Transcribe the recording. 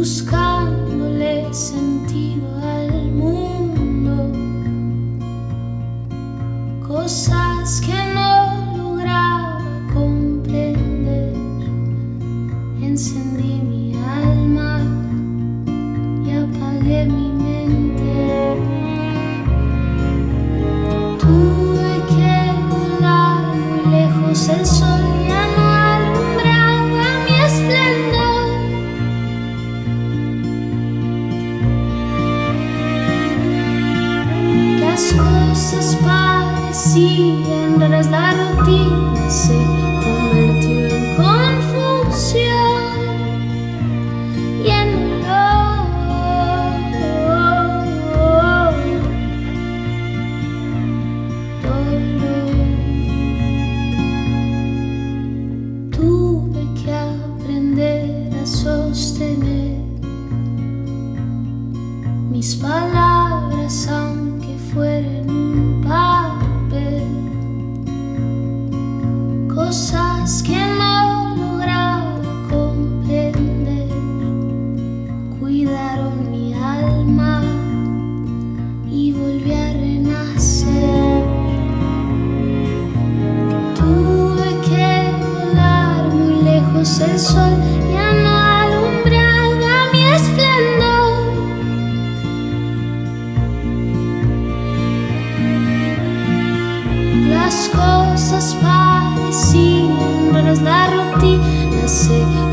buscándole sentido al mundo, cosas que no lograba comprender. Encendí mi alma y apagué mi mente. Tuve que volar muy lejos, el sol ya no alumbraba mi esplendor. Las cosas parecían raras, la rutina se convirtió en confusión y en dolor. Tuve que aprender a sostener mis palabras, aunque fueran un papel. Cosas que no lograba comprender cuidaron mi alma y volví a renacer. Tuve que volar muy lejos, el sol ya no alumbraba mi esplendor. Las cosas parecían raras, la rutina se